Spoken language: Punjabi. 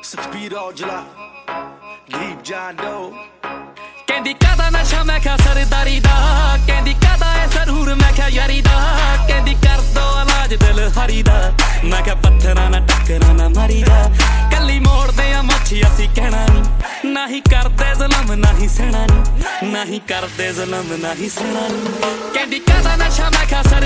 ਸਤਬੀਰ ਔਜਲਾ ਗਰੀਬ ਜਾਨੋ ਕਹਿੰਦੀ ਕਾਦਾ ਨਸ਼ਾ ਮੈਂ ਕਿਹਾ ਸਰਦਾਰੀ ਦਾ ਕਹਿੰਦੀ ਕਾਦਾ ਐ ਸਰੂਰ ਮੈਂ ਕਿਹਾ ਯਾਰੀ ਦਾ ਕਹਿੰਦੀ ਕਰ ਦੋ ਇਲਾਜ ਦਿਲ ਹਰੀ ਦਾ ਮੈਂ ਕਿਹਾ ਪੱਥਰਾਂ ਨਾਲ ਟੱਕਰਾਂ ਨਾ ਮਾਰੀ ਜਾ ਕੱਲੀ ਮੋੜਦੇ ਆ ਮੱਛੀ ਅਸੀਂ ਕਹਿਣਾ ਨੀ ਨਹੀਂ ਕਰਦੇ ਜ਼ੁਲਮ ਨਹੀਂ ਸਹਿਣਾ ਨੀ ਨਹੀਂ ਕਰਦੇ ਜ਼ੁਲਮ ਨਹੀਂ ਸਹਿਣਾ ਨੀ ਕਹਿੰਦੀ ਕਾਦਾ ਨਸ਼ਾ ਮੈਂ ਕਿਹਾ